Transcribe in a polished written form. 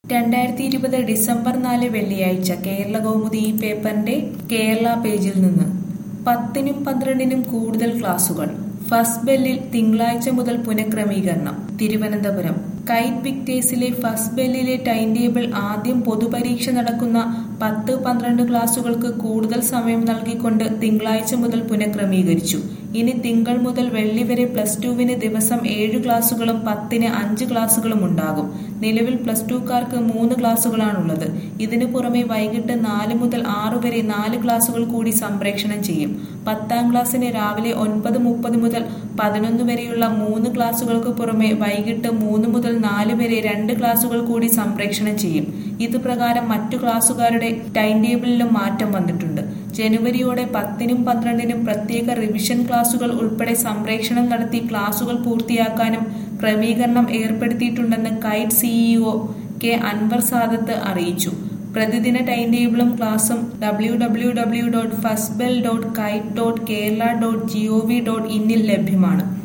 2020 December 4 വെള്ളിയാഴ്ച കേരള കൗമുദി ഈ പേപ്പറിന്റെ കേരള പേജിൽ നിന്ന് 10-നും 12-നും കൂടുതൽ ക്ലാസുകൾ ഫസ്റ്റ് ബെല്ലിൽ തിങ്കളാഴ്ച മുതൽ പുനഃക്രമീകരണം. തിരുവനന്തപുരം കൈറ്റ് വിക്ടേഴ്സിലെ ഫസ്റ്റ് ബെല്ലിലെ ടൈം ടേബിൾ ആദ്യം പൊതുപരീക്ഷ നടക്കുന്ന 10-12 ക്ലാസുകൾക്ക് കൂടുതൽ സമയം നൽകിക്കൊണ്ട് തിങ്കളാഴ്ച മുതൽ പുനഃക്രമീകരിച്ചു. ഇനി തിങ്കൾ മുതൽ വെള്ളി വരെ +2-വിന് ദിവസം 7 ക്ലാസുകളും 10-ന് 5 ക്ലാസുകളും ഉണ്ടാകും. നിലവിൽ +2കാർക്ക് 3 ക്ലാസുകളാണുള്ളത്. ഇതിനു പുറമെ വൈകിട്ട് 4 മുതൽ 6 വരെ 4 ക്ലാസുകൾ കൂടി സംപ്രേഷണം ചെയ്യും. 10ാം ക്ലാസ്സിന് രാവിലെ 9:30 മുതൽ 11 വരെയുള്ള 3 ക്ലാസുകൾക്ക് പുറമെ വൈകിട്ട് 3 മുതൽ 4 വരെ 2 ക്ലാസുകൾ കൂടി സംപ്രേഷണം ചെയ്യും. ഇത് പ്രകാരം മറ്റു ക്ലാസുകാരുടെ ടൈം ടേബിളിലും മാറ്റം വന്നിട്ടുണ്ട്. ജനുവരിയോടെ 10-നും 12-നും പ്രത്യേക റിവിഷൻ ക്ലാസുകൾ ഉൾപ്പെടെ സംപ്രേഷണം നടത്തി ക്ലാസുകൾ പൂർത്തിയാക്കാനും ക്രമീകരണം ഏർപ്പെടുത്തിയിട്ടുണ്ടെന്ന് KITE CEO K Anwar Sadath അറിയിച്ചു. പ്രതിദിന ടൈം ടേബിളും ക്ലാസും www.fastbell.kite.kerala.gov.in ൽ ലഭ്യമാണ്.